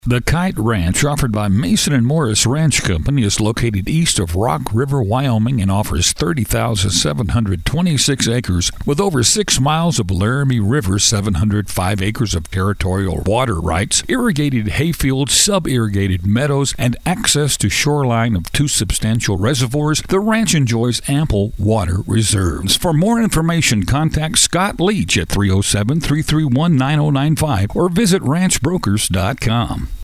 The Kite Ranch, offered by Mason & Morris Ranch Company, is located east of Rock River, Wyoming, and offers 30,726 acres with over 6 miles of Laramie River, 705 acres of territorial water rights, irrigated hayfields, sub-irrigated meadows, and access to shoreline of 2 substantial reservoirs. The ranch enjoys ample water reserves. For more information, contact Scott Leach at 307-331-9095 or visit ranchbrokers.com.